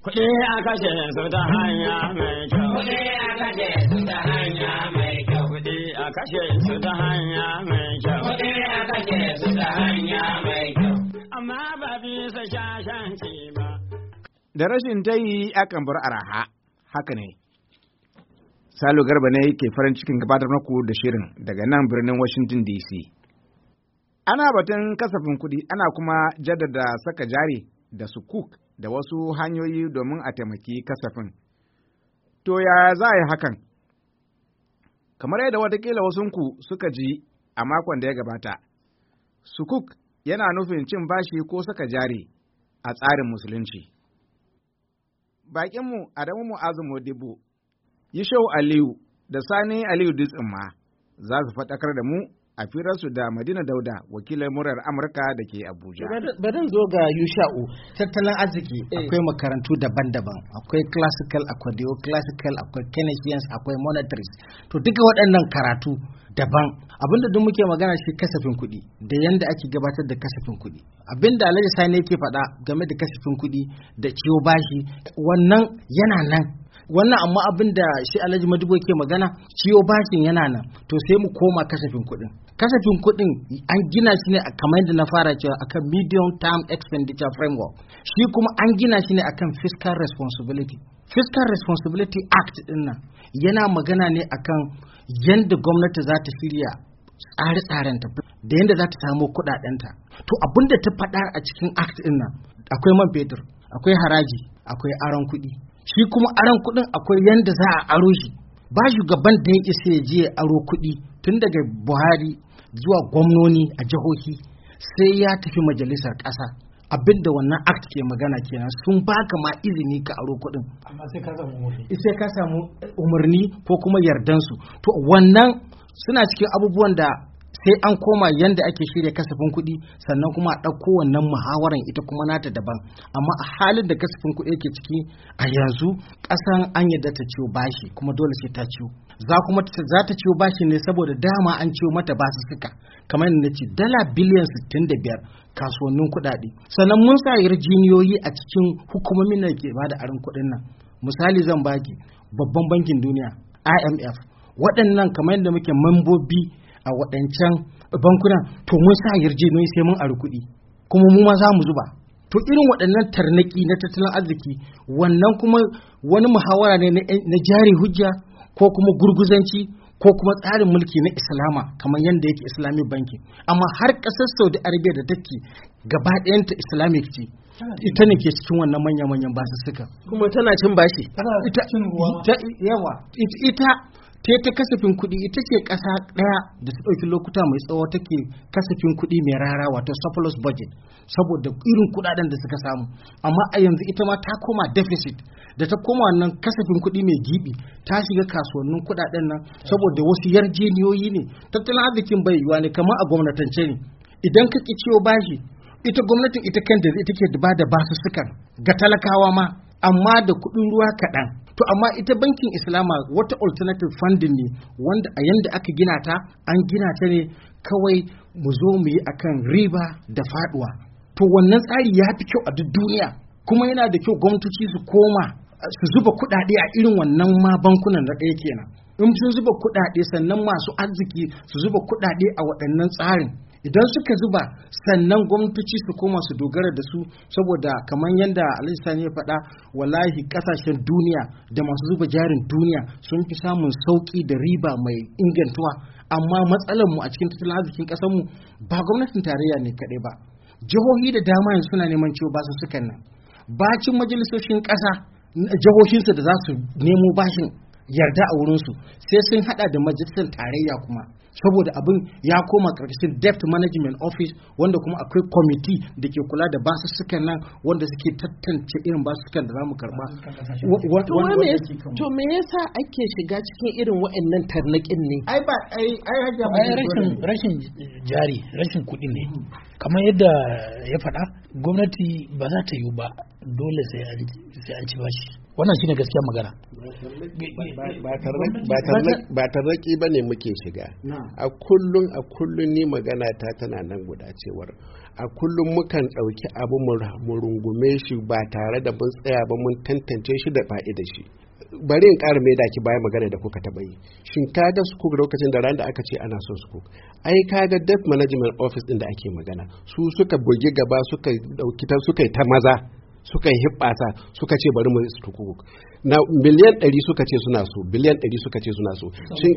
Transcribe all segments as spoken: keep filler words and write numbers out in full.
Kuɗi a kashe su ta hanya mai kyau. Kuɗi a kashe su ta hanya mai kyau. Kuɗi a kashe su ta hanya mai kyau. Kuɗi a kashe su ta hanya mai kyau. Amma ba bisa shashanci ba. Da rashin tayi akan bar araha, haka ne. Salo Garba ne ke farin cikin gabatar muku da shirin daga nan birnin Washington D C. Ana batun kasafin kuɗi, ana kuma jaddada saka jari da sukuk da wasu hanyoyi domin a taimaki kasafin. To ya za a yi hakan? Kamar yadda watakila wasunku suka ji a makon da ya gabata, sukuk yana nufin cin bashi ko saka jari a tsarin musulunci. Baƙinmu Adamu Mu'azu Modibo, Yishau Aliyu da Sani Aliyu Dutsinma za su faɗakar da mu a firarsu da Madina Dauda, wakilin murar Amurka da ke Abuja. Barin zo ga Yusha'u, tattalin arziki akwai makarantu daban-daban, akwai classical, akwai neoclassical, akwai Keynesians, akwai monetaries. To duka waɗannan karatu daban. Abinda duk muke magana shi kasafin kuɗi da yanda ake gabatar da kasafin kuɗi. Abinda Alhaji Sani yake faɗa game da kasafin kuɗi da ciwo bashi, wannan yana nan. Wannan amma abin da shi Alhaji Madibo ke magana ciwo bashin yana nan, to sai mu koma kasafin kuɗin. Kasafin kuɗin an gina shi ne kamar yadda na fara cewa akan medium term expenditure framework, shi kuma an gina shi ne akan fiscal responsibility. Fiscal responsibility act din nan yana magana ne akan yadda gwamnati za ta shirya tsare-tsarenta da yadda za ta samu kuɗaɗenta. To abin da ta faɗa a cikin act din nan akwai man fetur, akwai haraji, akwai aron kuɗi. Shi kuma aron kuɗin akwai yanda za a aro shi. Ba shugaban da ya isa ya je ya aro kuɗi tun daga Buhari zuwa gwamnoni a jihohi sai ya tafi majalisar ƙasa. Abinda wannan act ke magana kenan, sun baka ma izini ka aro kuɗin. Amma sai ka samu umarni. Sai ka samu umarni ko kuma yardansu. To wannan suna cikin abubuwan da sai an koma yanda ake shirya kasafin kuɗi, sannan kuma a ɗauko wannan muhawaran ita kuma nata daban. Amma a halin da kasafin kuɗi yake ciki a yanzu, ƙasan an yadda ta ciwo bashi kuma dole sai ta ciwo. Za kuma za ta ciwo bashi ne saboda dama an ciwo mata basu suka kamar yadda nace dala biliyan sittin da biyar kasuwannin kuɗaɗe. Sannan mun sa yarjiniyoyi a cikin hukumomin da ke bada aron kuɗin nan. Misali zan baki babban bankin duniya I M F, waɗannan kamar yadda muke mambobi a waɗancan bankuna, to mun sa yarjejeniyoyi sai mun ari kuɗi kuma mu ma za mu zuba. To irin waɗannan tarnaki na tattalin arziki, wannan kuma wani muhawara ne na jari hujja ko kuma gurguzanci ko kuma tsarin mulki na Islama kamar yadda yake Islamic banki. Amma har ƙasar Saudi Arabia da take gaba ɗayanta Islamic ce, ita ne ke cikin wannan manya-manyan basussuka. Kuma tana cin bashi. Ita yawa ita ta ta kasafin kuɗi, ita ce ƙasa ɗaya da ta ɗauki lokuta mai tsawo take kasafin kuɗi mai rara, wato surplus budget, saboda irin kuɗaɗen da suka samu. Amma a yanzu ita ma ta koma deficit, da ta koma nan kasafin kuɗi mai gibi, ta shiga kasuwannin kuɗaɗen nan saboda wasu yarjeniyoyi ne. Tattalin arzikin bai yiwa ne kamar a gwamnatance ne, idan ka ki ciwo bashi, ita gwamnatin ita kanta ita ke ba da basussukan ga talakawa ma, amma da kuɗin ruwa kaɗan. To amma ita bankin Islama wata alternative funding ne wanda a yanda aka gina ta, an gina ta ne kawai mu zo mu yi akan riba da faduwa. To wannan tsari ya fi kyau a duk duniya, kuma yana da kyau gwamnatoci su koma su zuba kuɗaɗe a irin wannan ma bankunan da ɗaya kenan. In sun zuba kuɗaɗe, sannan masu arziki su zuba kuɗaɗe a waɗannan tsarin. Idan suka zuba, sannan gwamnatoci su koma su dogara da su, saboda kamar yadda Alhaji Sani ya faɗa, wallahi ƙasashen duniya da masu zuba jarin duniya sun fi samun sauƙi da riba mai ingantuwa. Amma matsalar mu a cikin tattalin arzikin ƙasar mu ba gwamnatin tarayya ne kaɗai ba, jihohi da dama yanzu suna neman ciwo basu sukan nan. Bacin majalisoshin ƙasa, jihohinsu da za su nemo bashin yarda a wurinsu, sai sun hada da majalisar tarayya kuma, saboda abin ya koma karkashin debt management office, wanda kuma akwai committee da ke kula da basussukan nan, wanda suke tantance irin basussukan da za mu karba. To me yasa ake shiga cikin irin waɗannan tarnaƙin ne? Ai ba ai ai rashin rashin jari, rashin kuɗi ne. Kamar yadda ya faɗa, gwamnati ba za ta yi ba dole sai an ci bashi. Wannan shine gaskiyar magana. Ba tarraki ba ne muke shiga. A kullum a kullum ni magana ta tana nan guda cewar a kullum mukan ɗauki abu mu rungume shi ba tare da mun tsaya ba mun tantance shi da fa'ida shi. Bari in ƙara mai daki bayan magana da kuka taɓa yi. Shin kaga su lokacin da ran da aka ce ana so su ai kaga debt management office din da ake magana su suka bugi gaba suka dauki ta suka ta maza suka yi hibbasa suka ce bari mu tuku na miliyan ɗari suka ce suna so biliyan ɗari suka ce suna so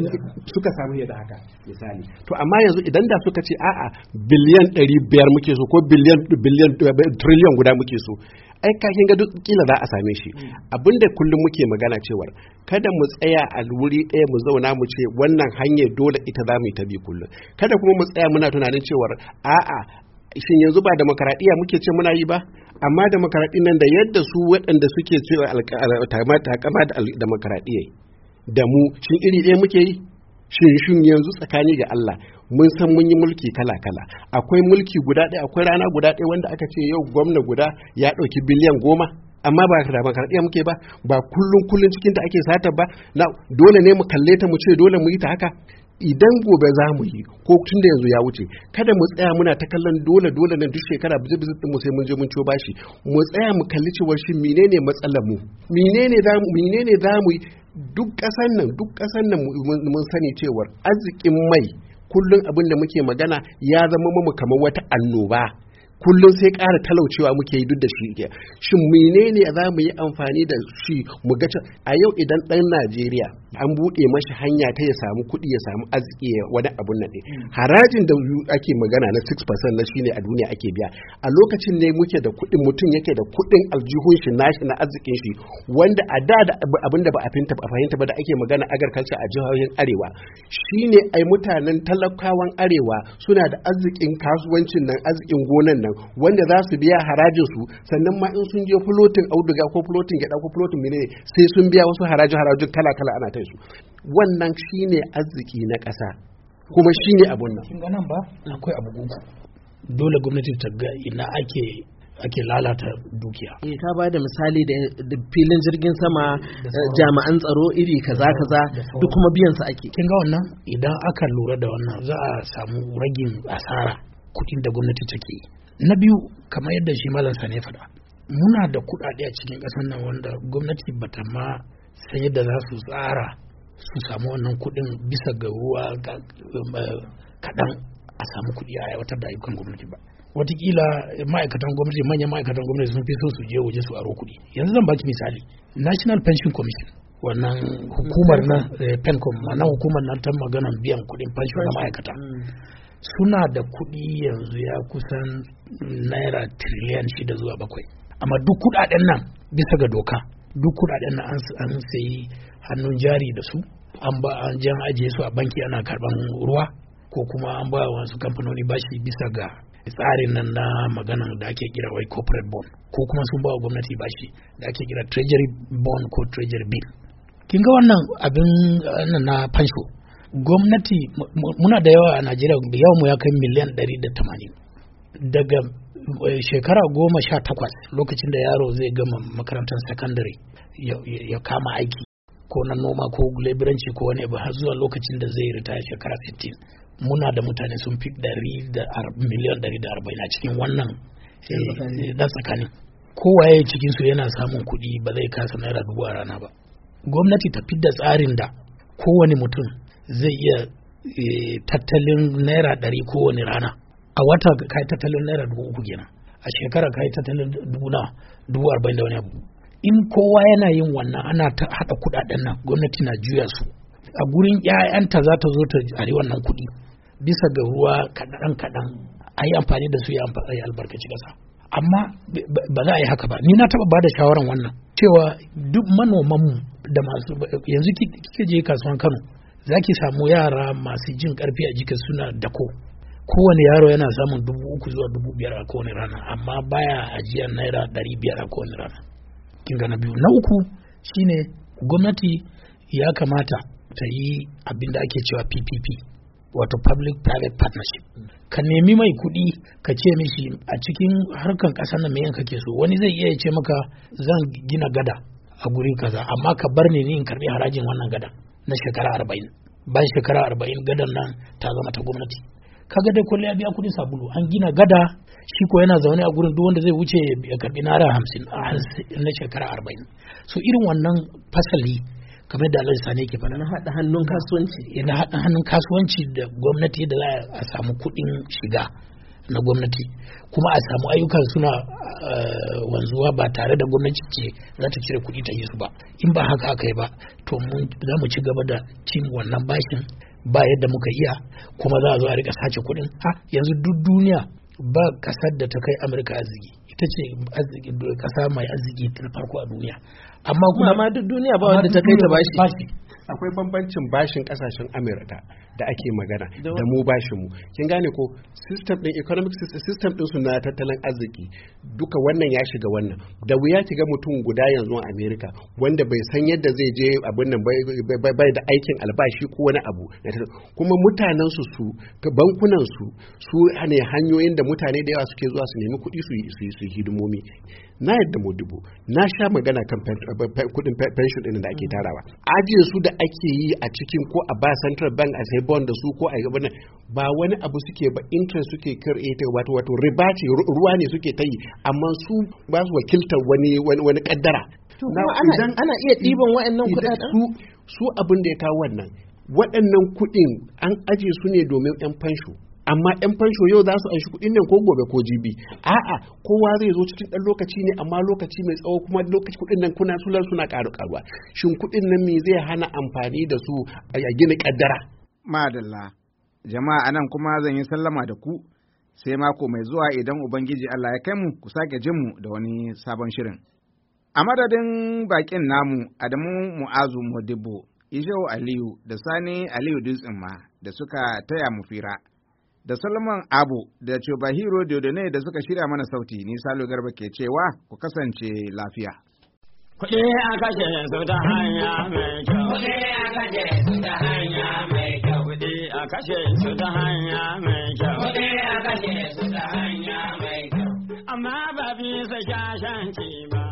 suka samu yadda haka misali to amma yanzu idan da suka ce a'a biliyan ɗari biyar muke so ko biliyan biliyan trillion guda muke so ai kakin ga duk kila za a same shi abinda kullum muke magana cewar kada mu tsaya a wuri ɗaya mu zauna mu ce wannan hanyar dole ita za mu yi ta bi kullum kada kuma mu tsaya muna tunanin cewar a'a shin yanzu ba demokaradiyya muke ce muna yi ba amma demokaradiyyar nan da yadda su waɗanda suke cewa takama da demokaradiyya da mu shin iri ɗaya muke yi shin shin yanzu tsakani ga Allah mun san mun yi mulki kala-kala akwai mulki guda ɗaya akwai rana guda ɗaya wanda aka ce yau gwamna guda ya ɗauki biliyan goma amma ba da demokaradiyya muke ba ba kullum kullum cikin ta ake sata ba na dole ne mu kalle ta mu ce dole mu yi ta haka idan gobe za mu yi ko tun da yanzu ya wuce kada mu tsaya muna ta kallon dole dole nan duk shekara bizi bizi din mu sai mun je mun ciwo bashi mu tsaya mu kalli cewa shi menene matsalar mu menene za mu menene za mu duk kasan nan duk kasan nan mun sani cewa arzikin mai kullun abin da muke magana ya zama mu kamar wata annoba kullum sai ƙara talaucewa muke yi duk da shi shin menene za mu yi amfani da shi mu ga a yau idan ɗan Najeriya an buɗe mashi hanya ta ya samu kuɗi ya samu arziki wani abun nan ne harajin da ake magana na six percent na shine a duniya ake biya a lokacin ne muke da kuɗin mutum yake da kuɗin aljihun shi nashi na arzikin shi wanda a da da abin da ba a fahimta ba a fahimta ba da ake magana agriculture a jihohin arewa shine ai mutanen talakawan arewa suna da arzikin kasuwancin nan arzikin gonan nan wanda za su biya harajin su sannan ma in sun je flotin auduga ko flotin gyada ko flotin menene sai sun biya wasu haraji harajin kala kala ana ta su wannan shine arziki na ƙasa kuma shine abun nan kin ga nan ba akwai abu gugu dole gwamnati ta ga ina ake ake lalata dukiya. Eh ka ba da misali da filin jirgin sama jami'an tsaro iri kaza kaza duk kuma biyan su ake. Kin ga wannan idan aka lura da wannan za a samu ragin asara kuɗin da gwamnati take yi. Na biyu kamar yadda shi malam Sani ya faɗa muna da kuɗaɗe a cikin ƙasar nan wanda gwamnati bata ma san yadda za su tsara su samu wannan kuɗin bisa ga ruwa kaɗan a samu kuɗi a aiwatar da ayyukan gwamnati ba. Watakila ma'aikatan gwamnati manyan ma'aikatan gwamnati sun fi so su je waje su aro kuɗi. Yanzu zan baki misali National Pension Commission wannan hukumar na pencom na hukumar nan ta maganan biyan kuɗin pension na ma'aikata suna da kuɗi yanzu ya kusan naira tiriliyan shida zuwa bakwai amma duk kuɗaɗen nan bisa ga doka duk kuɗaɗen nan an sayi hannun jari da su an ba an jan ajiye su a banki ana karban ruwa ko kuma an ba wasu kamfanoni bashi bisa ga tsarin nan na maganan da ake kira wai corporate bond ko kuma sun ba wa gwamnati bashi da ake kira treasury bond ko treasury bill. Kin ga wannan abin nan na fansho gwamnati muna da yawa a Najeriya yawan mu ya kai miliyan ɗari da tamanin daga shekara goma sha takwas lokacin da yaro zai gama makarantar secondary ya kama aiki ko na noma ko leburanci ko wani abu har zuwa lokacin da zai ritaya shekara sittin muna da mutane sun fi miliyan ɗari da arba'in a cikin wannan dan tsakani kowaye cikin su yana samun kuɗi ba zai kasa naira dubu a rana ba. Gwamnati ta fidda tsarin da kowane mutum zai iya tattalin naira ɗari kowane rana a wata kai tattalin naira dubu uku kenan a shekara kai tattalin dubu na dubu arba'in da wani abu. In kowa yana yin wannan ana ta haɗa kuɗaɗen nan gwamnati na juya su a gurin ƴaƴanta za ta zo ta ari wannan kuɗi bisa ga ruwa kaɗan kaɗan a yi amfani da su ya albarkaci ƙasa amma ba za a yi haka ba. Ni na taɓa ba da shawaran wannan cewa duk manomanmu da masu yanzu kike je kasuwan Kano za ki samu yara masu jin ƙarfi a jikin suna dako kowane yaro yana samun dubu uku zuwa dubu biyar a kowane rana amma baya ajiyar naira ɗari biyar a kowane rana. Kin ga na biyu. Na uku shine gwamnati ya kamata ta yi abin da ake cewa P P P wato public private partnership. Ka nemi mai kuɗi ka ce mishi a cikin harkan ƙasar nan me kake so, wani zai iya ce maka zan gina gada a guri kaza amma ka bar ni in karbi harajin wannan gadan na shekara arba'in. Bayan shekara arba'in gadan nan ta zama ta gwamnati. Kaga dai kullum ya biya kuɗin sabulu, an gina gada shi ko yana zaune a gurin duk wanda zai wuce ya karbi naira hamsin na shekara arba'in. So irin wannan fasali kamar da Alhaji Sani yake faɗa na haɗa hannun kasuwanci na haɗa hannun kasuwanci da gwamnati da za a samu kuɗin shiga na gwamnati kuma a samu ayyukan suna wanzuwa ba tare da gwamnati ce za ta cire kuɗi ta yi su ba. In ba haka aka yi ba to za mu ci gaba da cin wannan bashin ba yadda muka iya kuma za a zo a rika sace kuɗin. Ha yanzu duk duniya ba kasar da ta kai Amurka arziki, ita ce kasa mai arziki ta farko a duniya, amma kuma ma duk duniya ba wanda ta kai ta bashi. Akwai bambancin bashin kasashen Amurka da ake magana da mu bashin mu, kin gane ko system din economic system din su na tattalin arziki duka wannan ya shiga wannan. Da wuya ki ga mutum guda yanzu a America wanda bai san yadda zai je abin nan bai da aikin albashi ko wani abu, kuma mutanen su su bankunan su su ne hanyoyin da mutane da yawa suke zuwa su nemi kuɗi su yi su hidimomi. Na yadda mu dubu na sha magana kan kudin pension din da ake tarawa, ajiye su da ake yi a cikin ko a ba central bank a sai bond da su ko a yi ba wani abu suke ba, interest suke create wato wato riba ce, ruwa ne suke ta yi, amma su ba su wakiltar wani wani kaddara. Ana iya ɗiban waɗannan kuɗaɗen su su abin da ya kawo wannan waɗannan kuɗin an ajiye su ne domin yan fansho, amma yan fansho yau za su anshi kuɗin nan ko gobe ko jibi. A'a, kowa zai zo cikin ɗan lokaci ne, amma lokaci mai tsawo, kuma lokaci kuɗin nan kuna sulan suna ƙaru ƙaruwa. Shin kuɗin nan me zai hana amfani da su a gina ƙaddara? Madalla, jama'a anan kuma zan yi sallama da ku sai mako mai zuwa idan Ubangiji Allah ya kai mu ku sake jin mu da wani sabon shirin. A madadin bakin namu Adamu Mu'azu Modibo, Ishau Aliyu da Sani Aliyu Dutsen ma da suka taya mu fira. Da Solomon Abu da Chobahiro Diodone da suka shirya mana sauti, ni Salo Garba ke cewa ku kasance lafiya. Kuɗi a kashe su ta hanya mai kyau. Kuɗi a kashe su ta hanya mai kyau. Kuɗi a kashe su ta hanya mai kyau. Kuɗi a kashe su ta hanya mai kyau. Amma ba bisa shashanci ba.